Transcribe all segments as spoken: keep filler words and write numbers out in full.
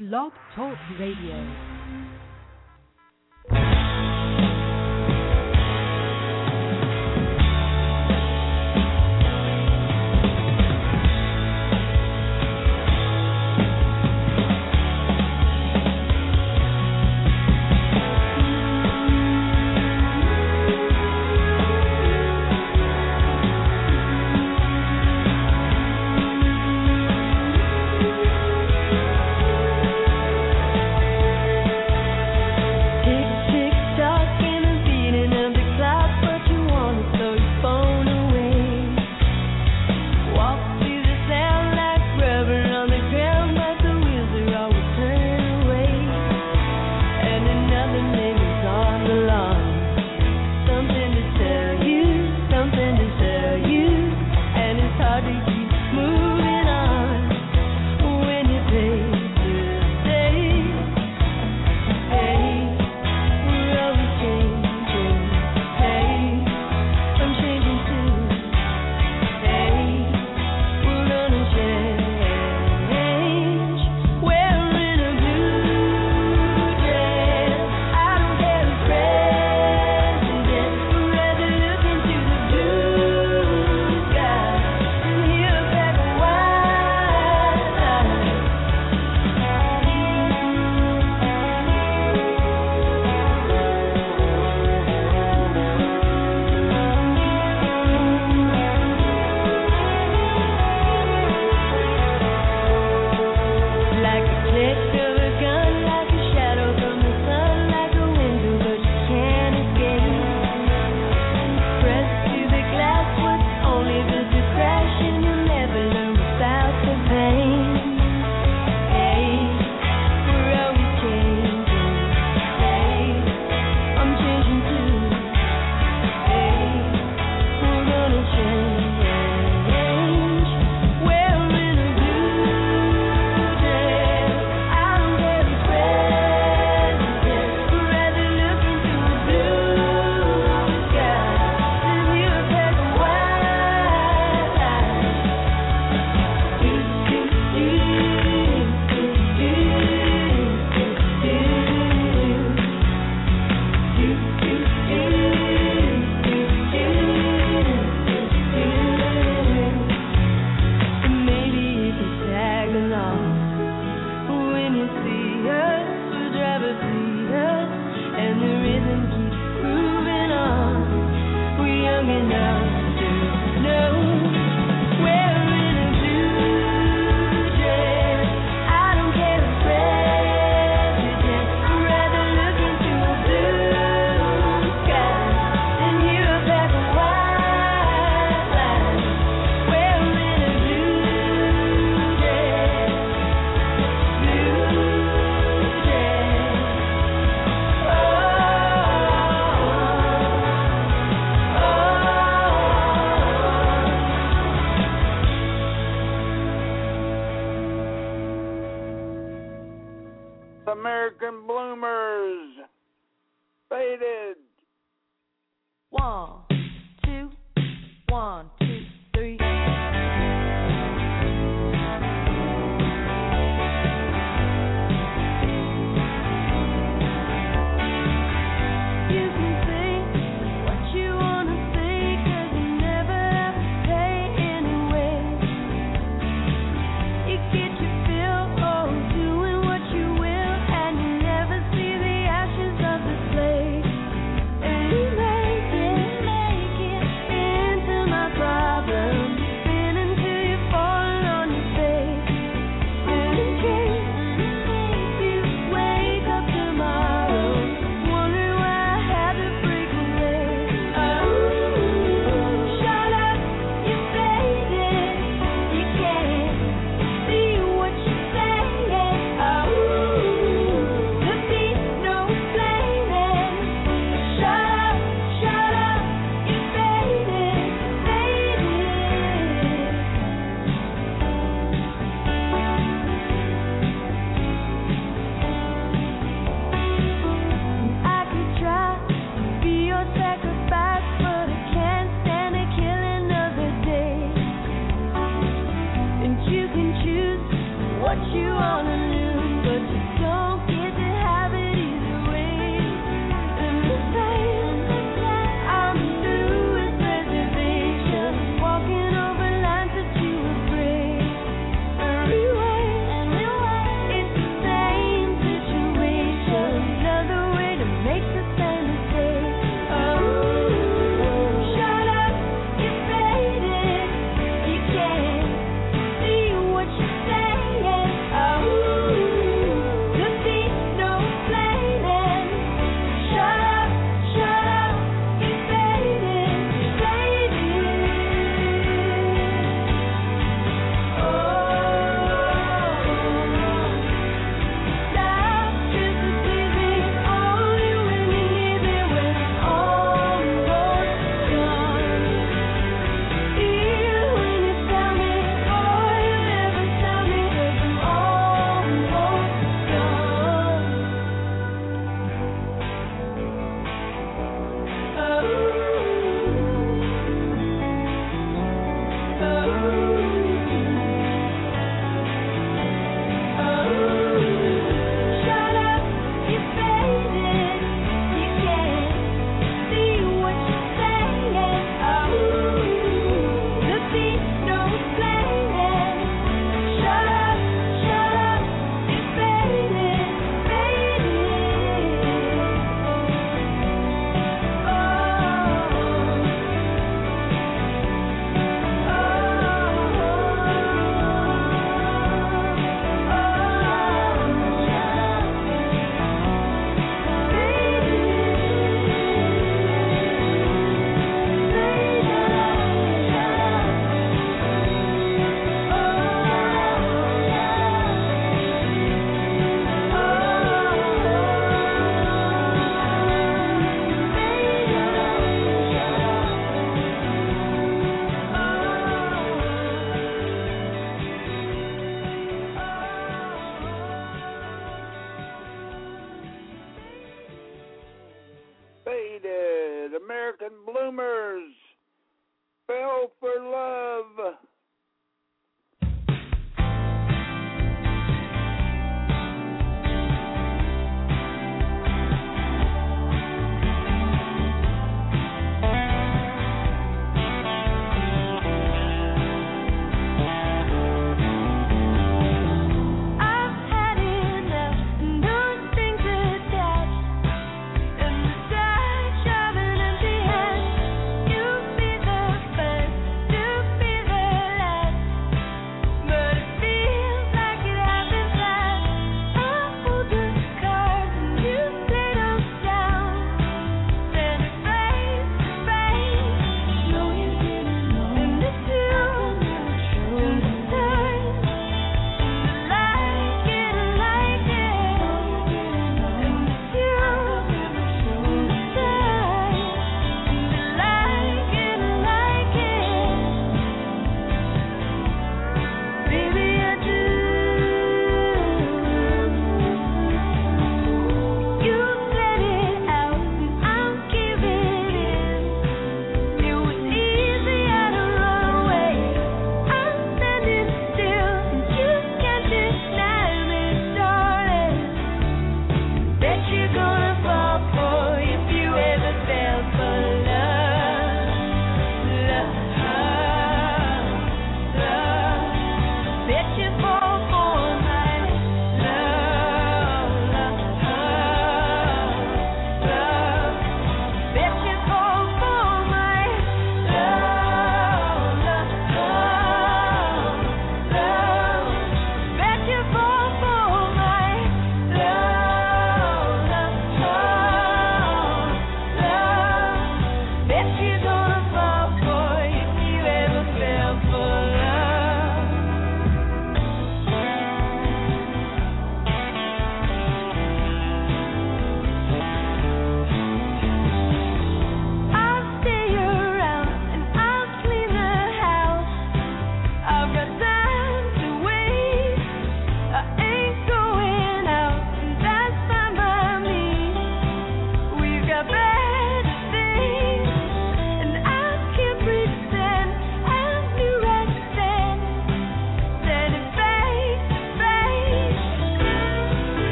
Blog Talk Radio. American Bloomers, Faded. One, two, one, two, three. My American Bloomers. Fell for Love.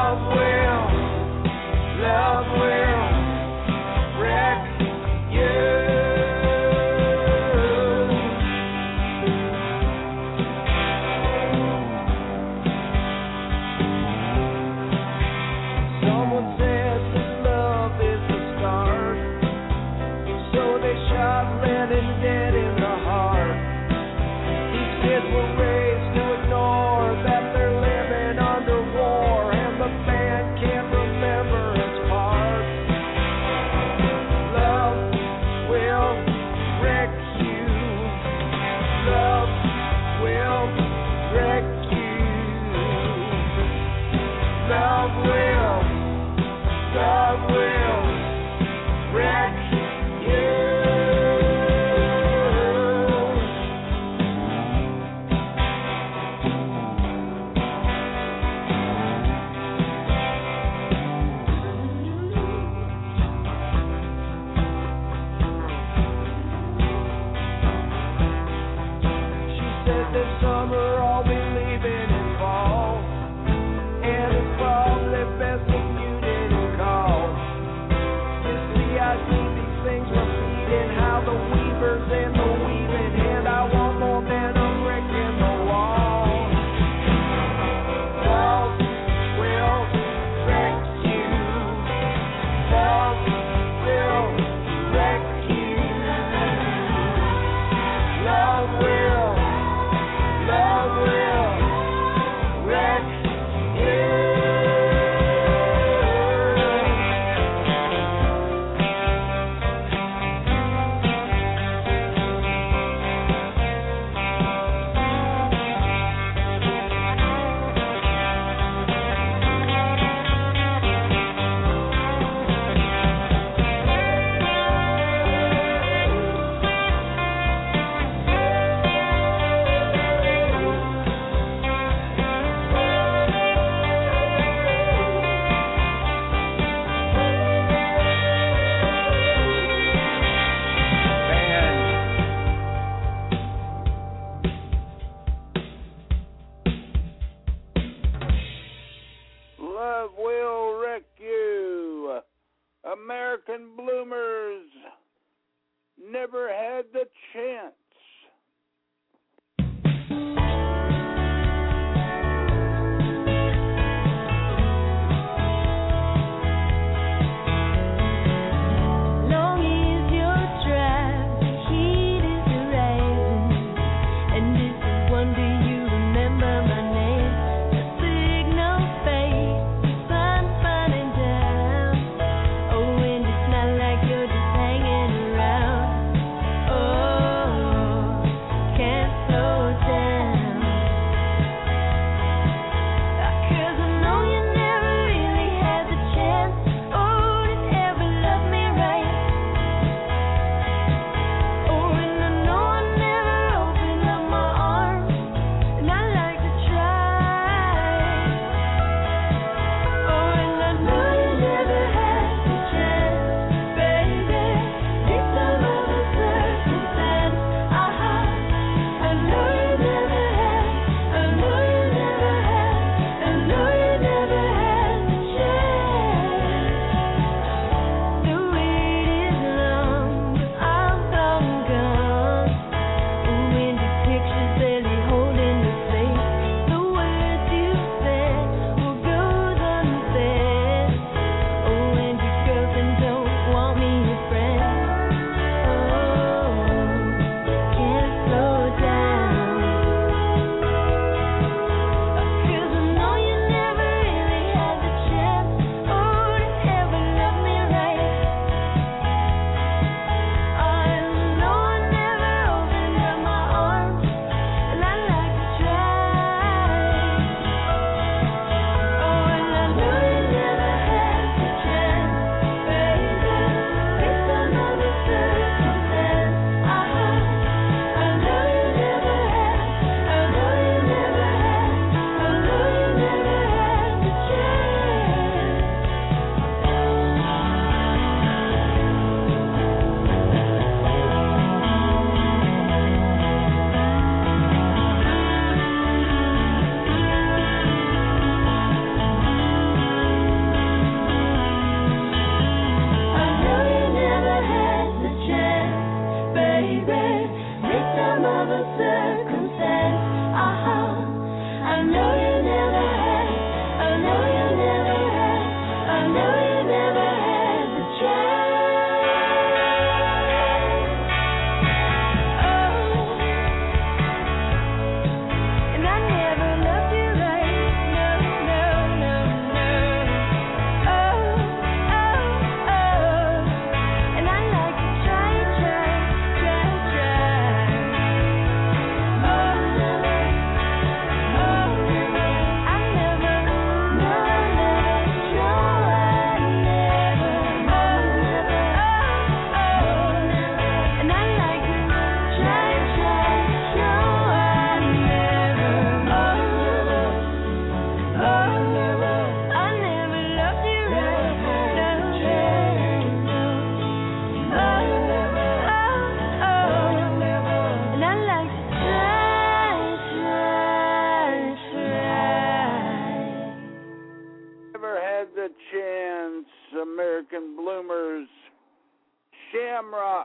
Yeah. American Bloomers never had the chance. One, do you remember my name? The signal fades, had the chance. American Bloomers, Shamrock.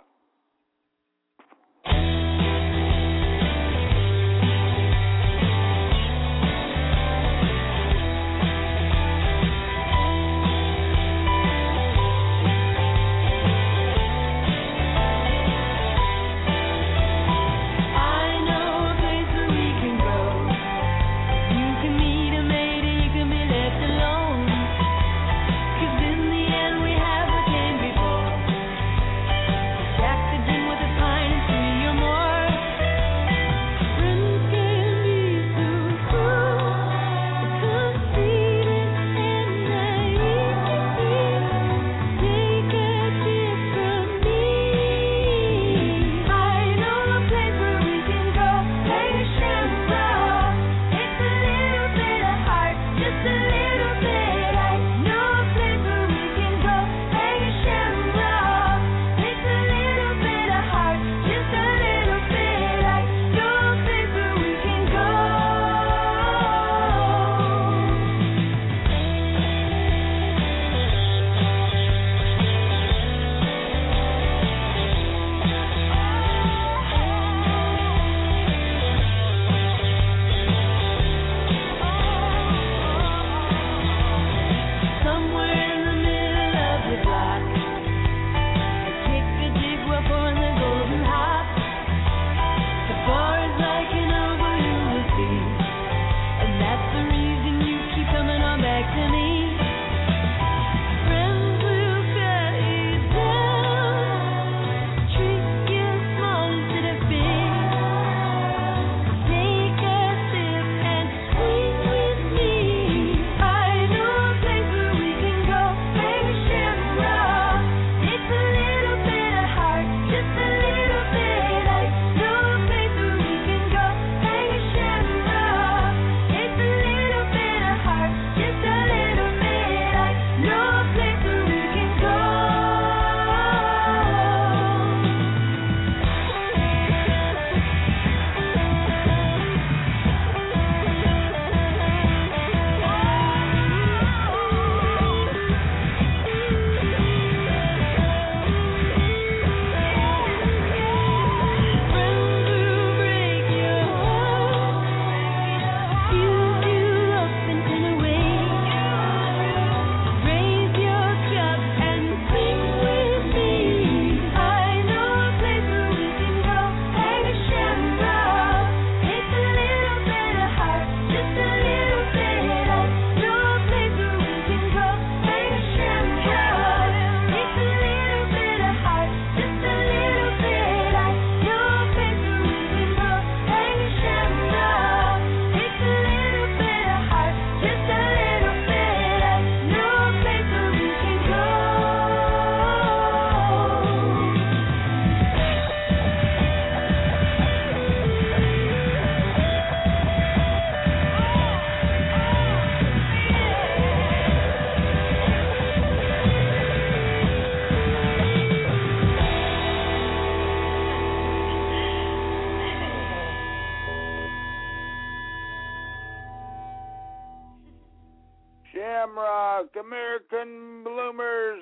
Shamrock, American Bloomers,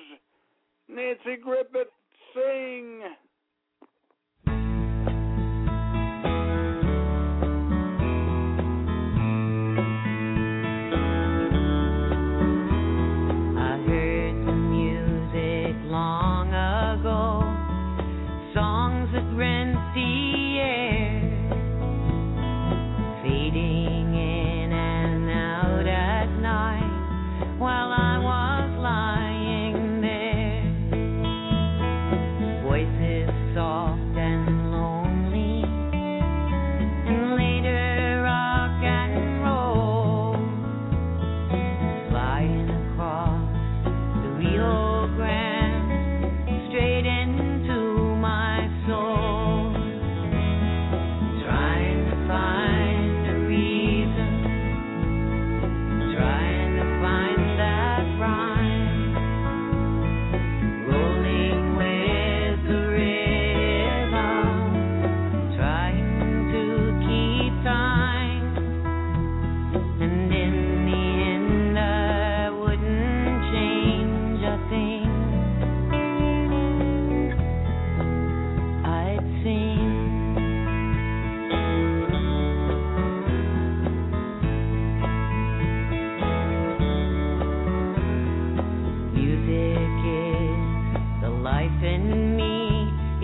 Nancy Griffith, sing. I heard the music long ago, songs that rent the air, fading in and out at night while I was lying there. Voices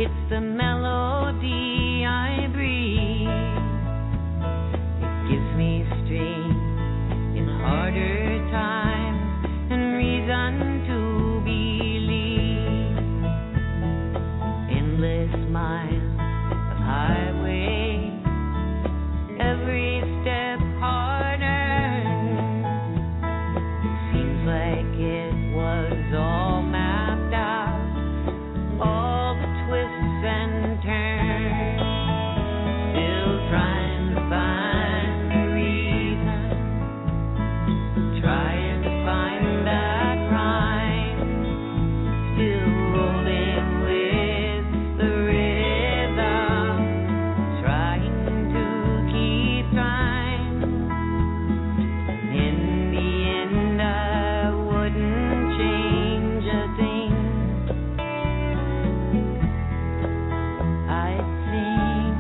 It's the melody I breathe. It gives me strength in harder times and reason to believe. Endless miles of highway, every step harder. Seems like it was all mapped out, all the twists and turns. Still trying to find the reason, trying to find that rhyme. Still rolling with the rhythm, trying to keep time. In the end, I wouldn't change a thing. I'd sing.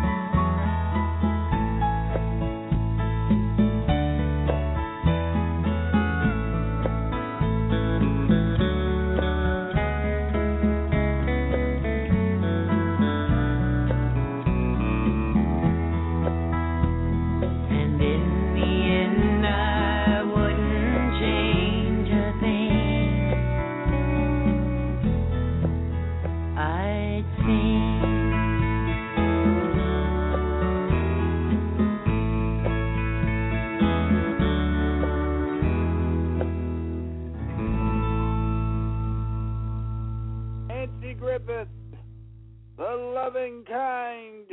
And in the end, I wouldn't change a thing. I'd sing. Nancy Griffith, the loving kind.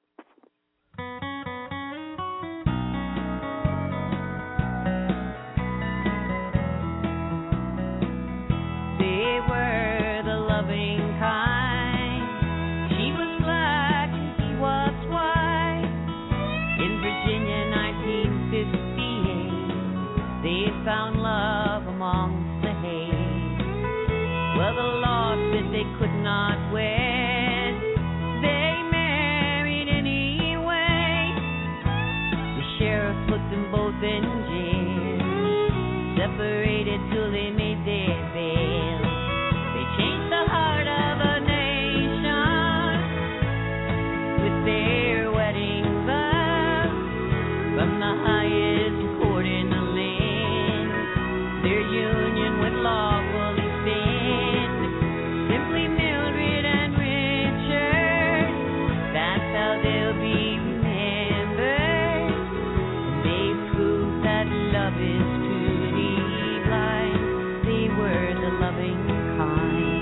They were the loving kind. She was black and he was white. In Virginia, nineteen fifty-eight, they found love amongst the hay. Well, the law said they could not wed. They married anyway. The sheriff put them both in jail, separated till they made their bail. They changed the heart of a nation with their wedding vows. From the highest court in the land, their union would lawfully stand. Simply Mildred and Richard, that's how they'll be remembered. They proved that love is truly blind. They were the loving kind.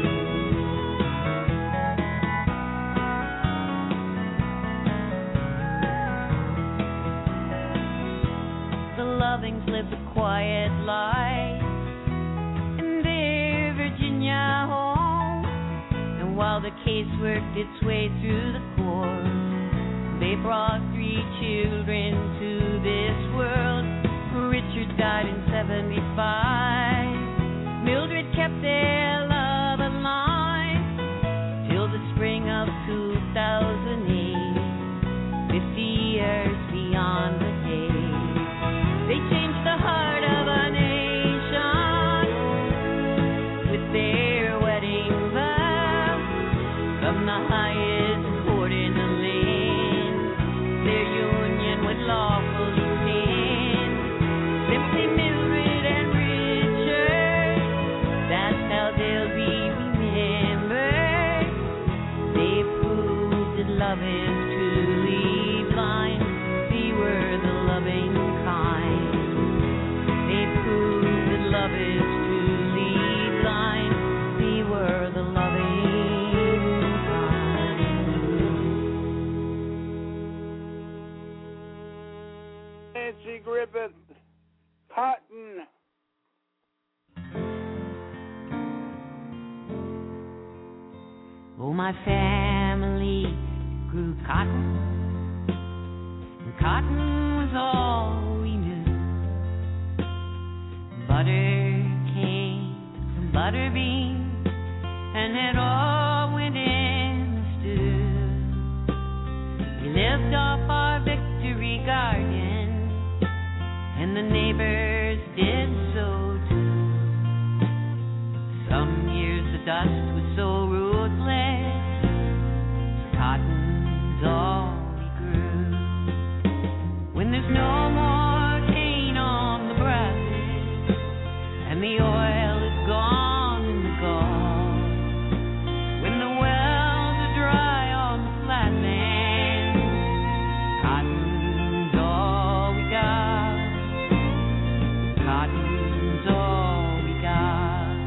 The Lovings lived a quiet life in their Virginia home. And while the case worked its way through the court, they brought three children to this world. Richard died in seventy-five. Mildred kept their love alive till the spring of two thousand eight, fifty years beyond the day. They changed the heart of a nation with their wedding vows. From the highest court in the land, their union would lawfully stand. Simply Mildred and Richard, that's how they'll be remembered. They proved that love is truly blind. They were the loving kind. They proved that love is truly blind. They were the loving kind. Nancy Griffith, Cotton. Oh, my family grew cotton, and cotton was all we knew. Butter came from butter beans, and it all went in the stew. We lived off our victory garden, and the neighbors did so too. Some years the dust was so ruthless, the oil is gone in the Gulf. When the wells are dry on the flatlands, cotton's all we got. Cotton's all we got.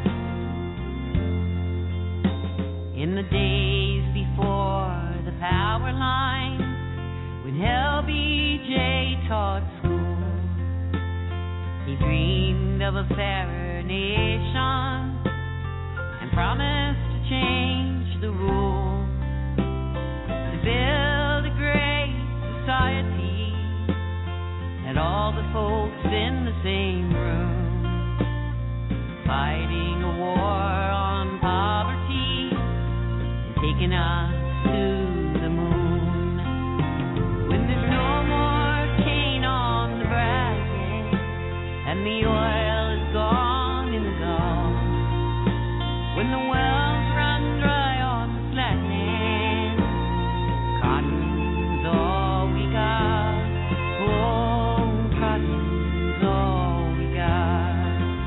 In the days before the power lines, when L B J taught school, he dreamed of a fairer nation and promised to change the rules, to build a great society, and all the folks in the same room, fighting a war on poverty and taking us to the moon. When there's no more cane on the brasses and the oil is gone in the Gulf, when the wells run dry on the flatlands, cotton's all we got. Oh, cotton's all we got.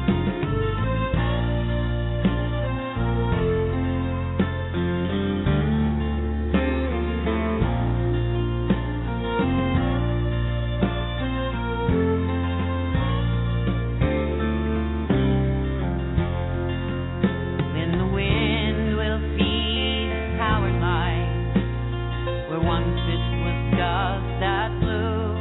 When the wind will feed power lines, where once it was dust that blew,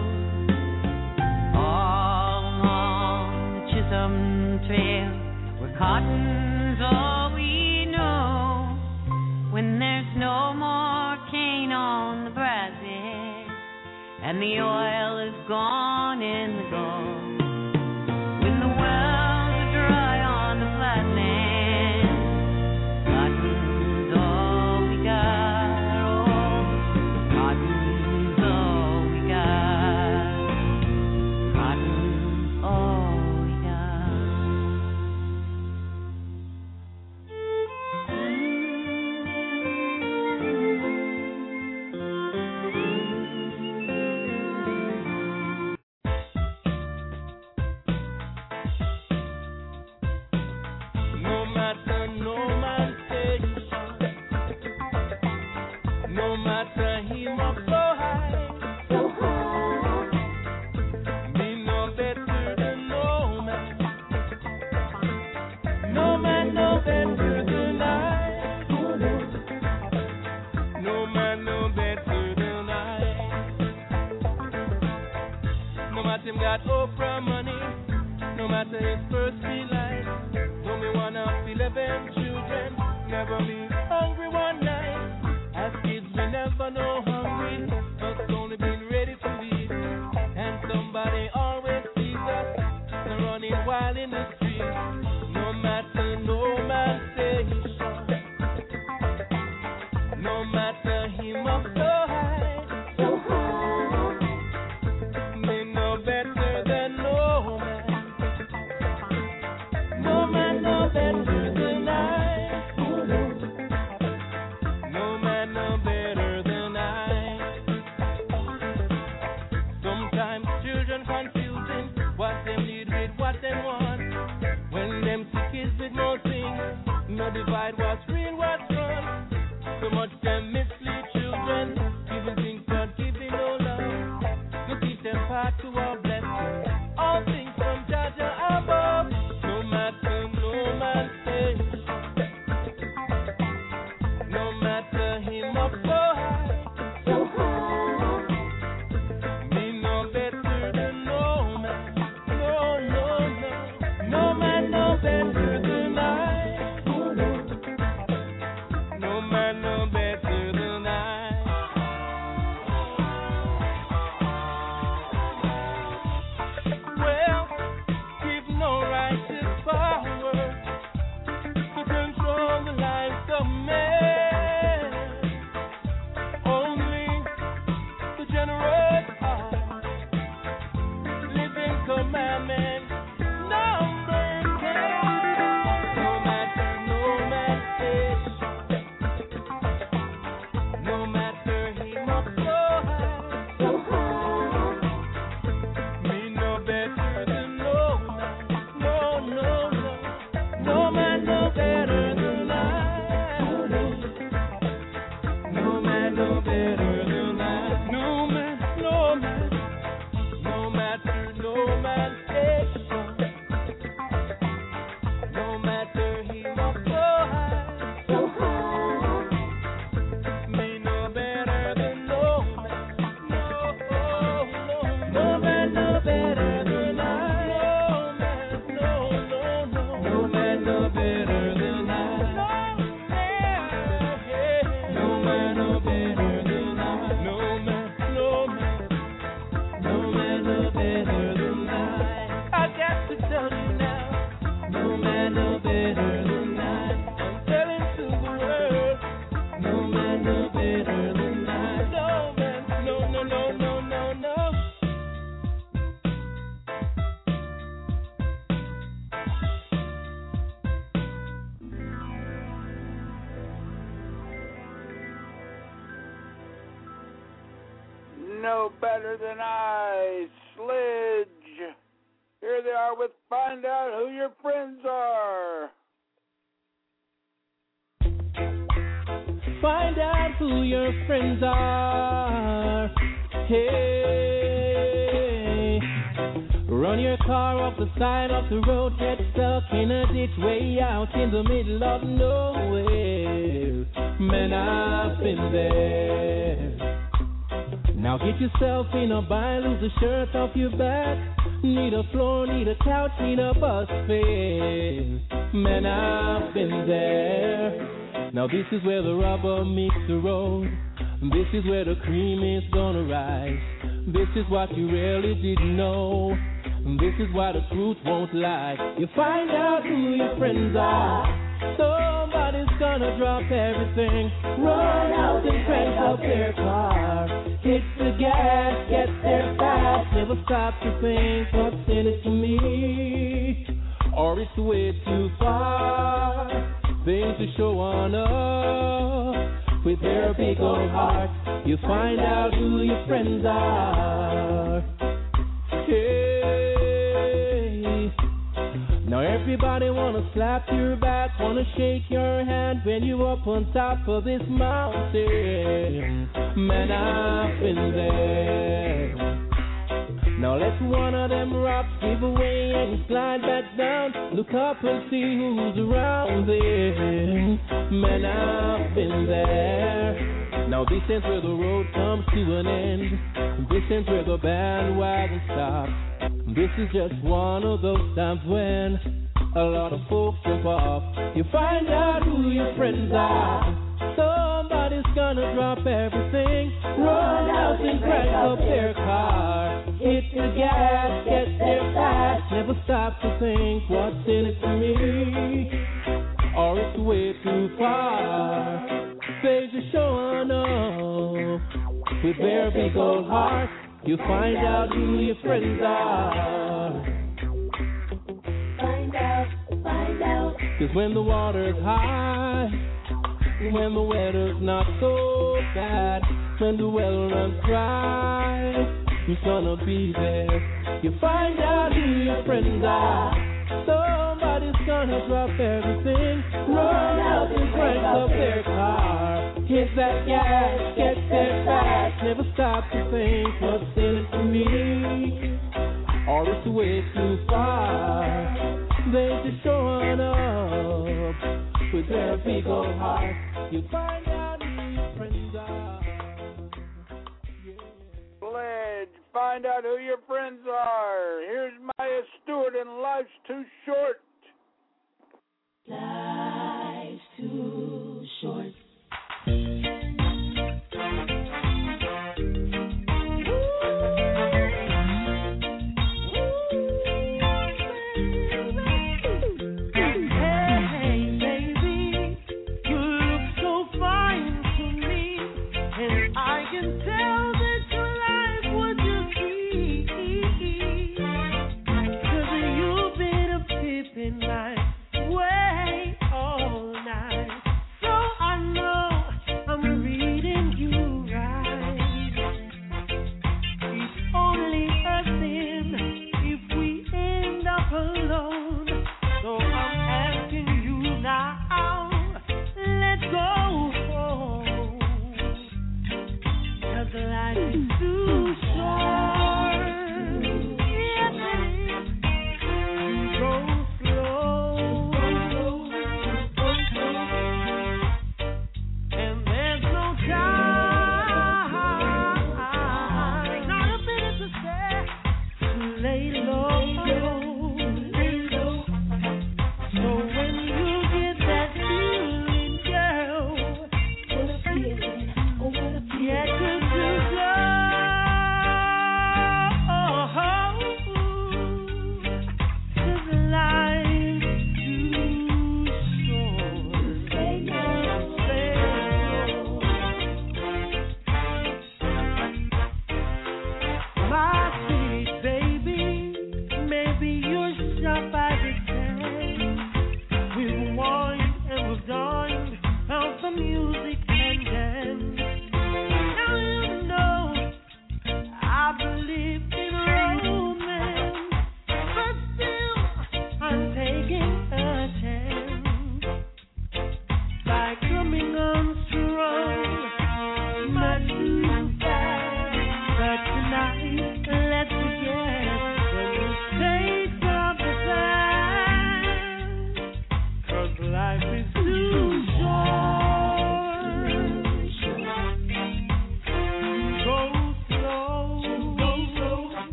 all along the Chisholm Trail, where cotton's all we know. When there's no more cane on the brasses and the oil is gone in the Gulf, when the wells are dry on the flatlands, cotton's all we got. Oh, cotton's all we got. Cotton's all we got. No matter no man's station, no matter him up so high, me no better than no man. No man no better than I. No man no better than I. No matter him got Oprah money, no matter his first three life. Don't me one of eleven children, never be hungry one night. As kids we never know hungry, but only been ready to eat. And somebody always sees us running wild in the street. No matter no man's station, no matter him up so high, me no better than no man. No man no better than I. No man no better than I. Sometimes children confusing what they need with what they want. When them see kids with no things, no divide what's real, what's wrong. So much them mislead children, giving things but giving no love. To teach them part to our blessing, all things from Jaja above. No matter no man's station, no matter him up so high, me no better than no man. No, no, no, no man no better than I. No man no better than know better than I. Sledge. Here they are with Find Out Who Your Friends Are. Find out who your friends are. Hey, run your car off the side of the road, get stuck in a ditch way out in the middle of nowhere. Man, I've been there. Now get yourself in a bind, lose the shirt off your back. Need a floor, need a couch, need a bus fare. Man, I've been there. Now this is where the rubber meets the road. This is where the cream is gonna rise. This is what you really didn't know. This is why the truth won't lie. You find out who your friends are. Somebody's gonna drop everything, run out and crank up their car. Hit the gas, get there fast, never stop to think what's in it for me, or it's way too far. Things to show on up with their big old heart. You find out who your friends are. Hey, now everybody wanna slap your back, wanna shake your hand when you up on top of this mountain. Man, I've been there. Now let one of them rocks give away and slide back down. Look up and see who's around there. Man, I've been there. Now this is where the road comes to an end. This is where the bandwagon stops. This is just one of those times when a lot of folks jump off. You find out who your friends are. Somebody's gonna drop everything, run out and crank up their car. Hit the gas, get there fast, never stop to think what's in it for me, or it's way too far. They're just showing up with their big old heart. You find out who your friends are. Find out, find out. 'Cause when the water's high, when the weather's not so bad, when the well runs dry, who's gonna be there? You find out who your friends are. Somebody's gonna drop everything, run out and crank up their car. Hit that gas, get there fast, never stop to think what's in it for me, or it's way too far. They're just showing up with their big old heart. You find out who your friends are. Pledge, find out who your friends are. Here's Maya Stewart and Life's Too Short. Life's too short.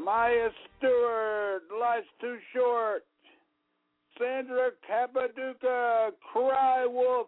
Maya Stewart, Life's Too Short. Sandra Capaduca, Cry Wolf.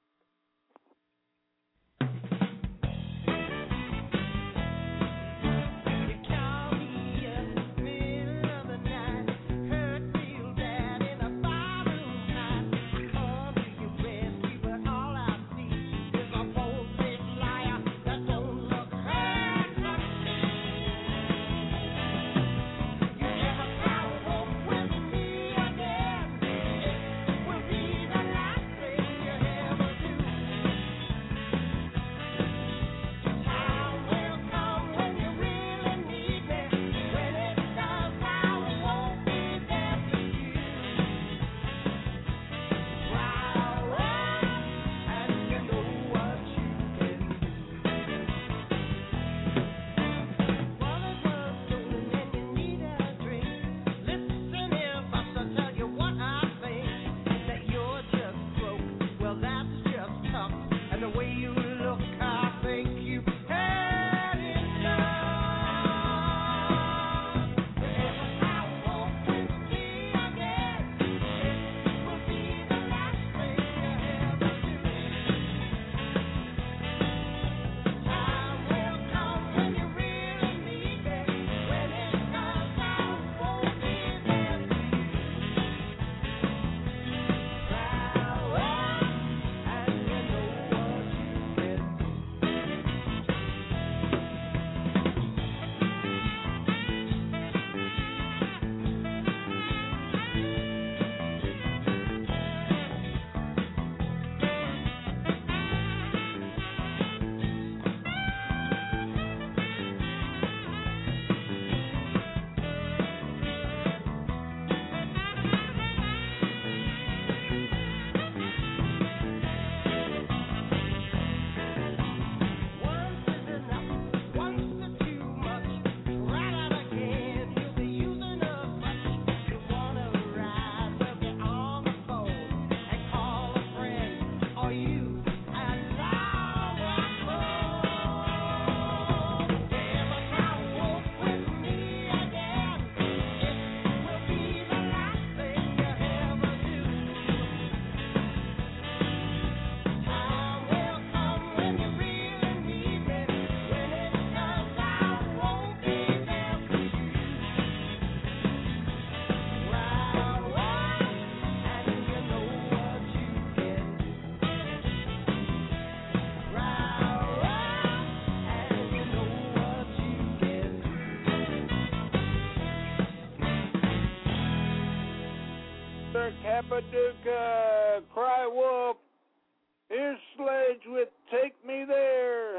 Capaduca, Cry Wolf. Here's Sledge with Take Me There.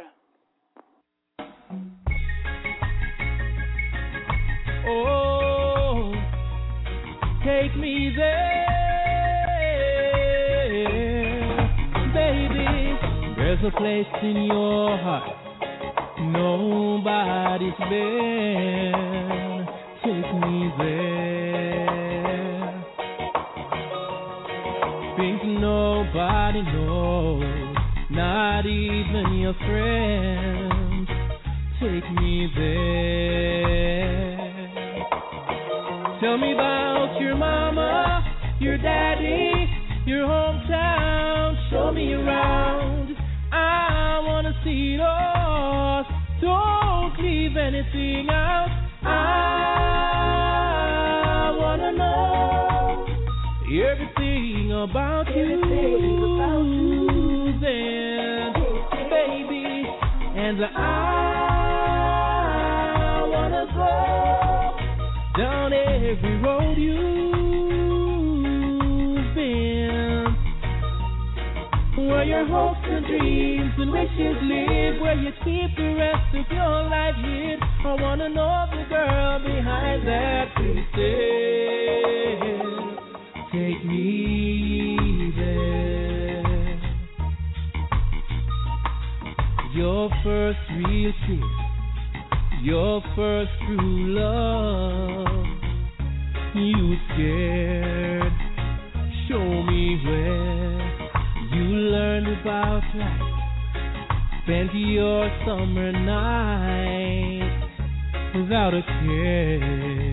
Oh, take me there, baby. There's a place in your heart nobody's been. Take me there. Think nobody knows, not even your friends. Take me there. Tell me about your mama, your daddy, your hometown. Show me around. I wanna see it all. Don't leave anything out. I wanna know everything about you, then, baby. And I wanna go down every road you've been, where your hopes and dreams and wishes live, where you keep the rest of your life hid. I wanna know the girl behind that pretend. Take me there. Your first real kiss, your first true love. You scared, show me where you learned about life. Spent your summer night without a care.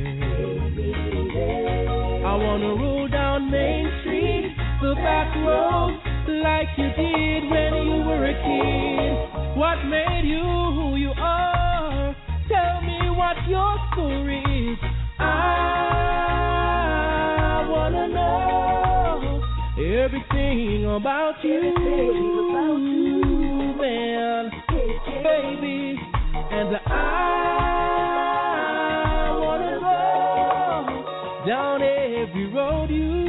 I wanna roll down Main Street, the back roads, like you did when you were a kid. What made you who you are? Tell me what your story is. I wanna know everything about you, man, baby. And I wanna go down every road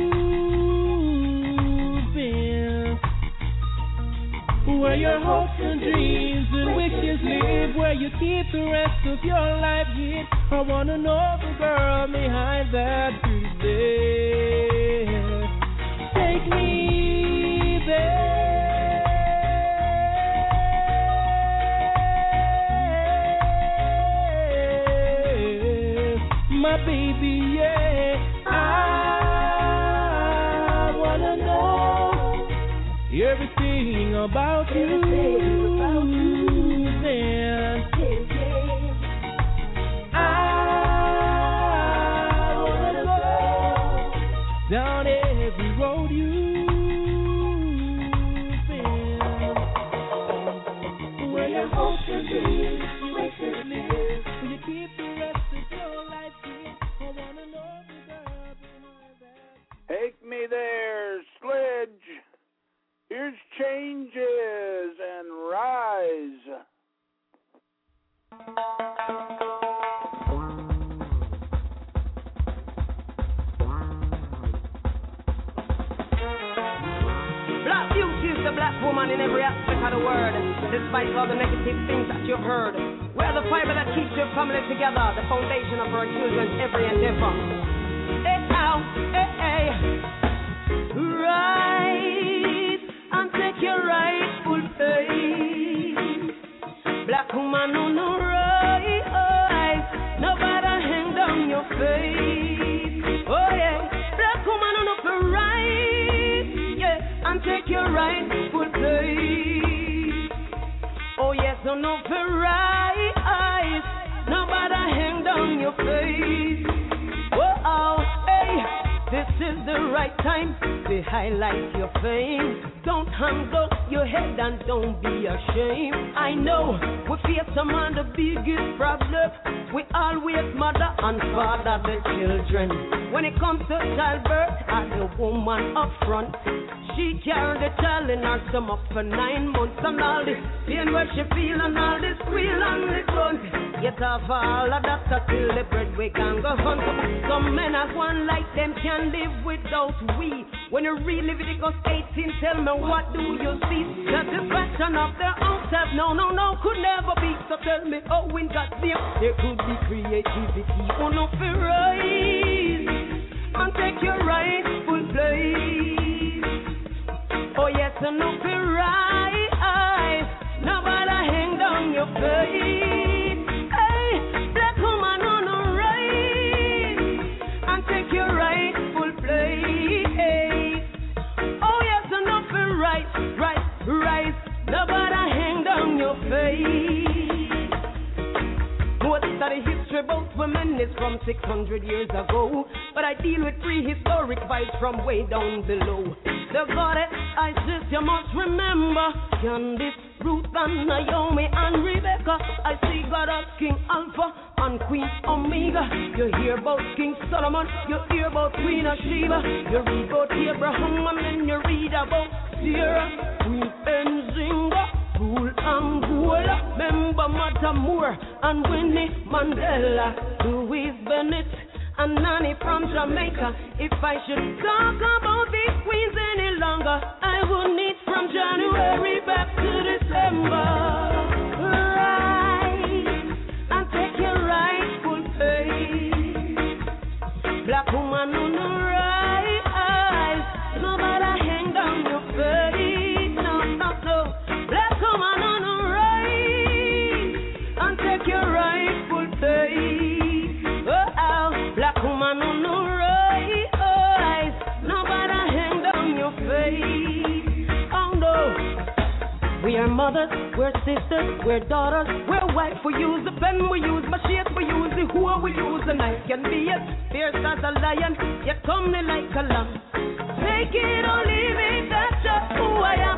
you've been, where your hopes and dreams and wishes live, where you keep the rest of your life hid. I wanna know the girl behind that pretty veil. Take me there, my baby, yeah. I wanna know everything about you, man. I wanna go down every road you've been, where your hopes and dreams wishes live, where you keep the rest of your life here. I wanna know the girl behind that. Take me there, Sledge. Here's Changes and Rise. Black beauty is the black woman in every aspect of the word, despite all the negative things that you've heard. We're the fiber that keeps your family together, the foundation of our children's every endeavor. Hey, ow, hey, hey. Rise and take your rightful place. Black woman on the rise, nobody hang down your face. Oh yeah, black woman on the rise, yeah, and take your rightful place. Oh yes, on the rise, nobody hang down your face. Oh, hey, this is the right time to highlight your fame. Don't hang up your head and don't be ashamed. I know we face some of the biggest problems. We always mother and father the children. When it comes to childbirth, as the woman up front, she carried the child in her stomach for nine months. And all this pain where she feel and all this squeal and the grunt. Get off all of that till the bread we can go hunt. Some men as one like them can live without we. When you read Leviticus eighteen, tell me what do you see? Satisfaction of their own self, no, no, no, could never be. So tell me, oh, in God's name, there could be creativity. Oh, no, fear rise and take your rightful place. Oh, yes, and no fear rise, nobody hang down your face. Hey, black woman on the rise and take your rightful place. Oh, yes, and no fear rise, rise, rise, nobody hang down your face. What study history about women is from six hundred years ago, but I deal with prehistoric vibes from way down below. The goddess Isis, you must remember, Candice, Ruth and Naomi and Rebecca. I see God as King Alpha and Queen Omega. You hear about King Solomon, you hear about Queen of Sheba. You read about Abraham and then you read about Sarah, Queen Nzinga, Rule Angola, Member Mata Moore and Winnie Mandela, Louise Bennett and Nanny from Jamaica. If I should talk about these queens any longer, I would need from January back to December. Rise and take your rightful place. Black woman on the rise, nobody hang down your face. No, no, no. Black woman on the rise and take your rightful place. Oh, black woman on the rise, nobody hang down your face. Oh no, we are mothers, we're sisters, we're daughters, we're wife. We use the pen, we use machete, we use the whore, we use the knife. Can be as fierce as a lion, yet comely like a lamb. Take it or leave it, that's just who I am.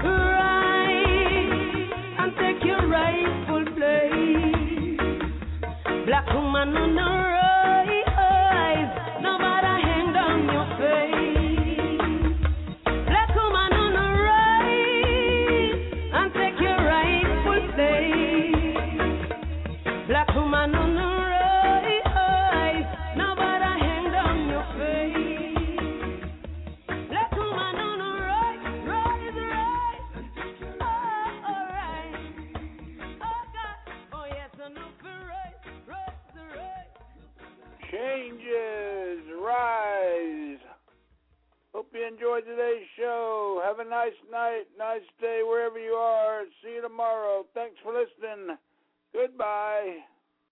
Rise and take your rightful place. Black woman on the rise, nobody hang down your face. Black woman on the rise and take your rightful place. Black woman on the rise, nobody hang down your face. Black woman on the rise, rise, rise. Oh, all right. Oh God, oh yes, enough for rise, rise, rise. Changes, rise. Hope you enjoyed today's show. Have a nice night, nice day wherever you are. See you tomorrow. Thanks for listening. Goodbye.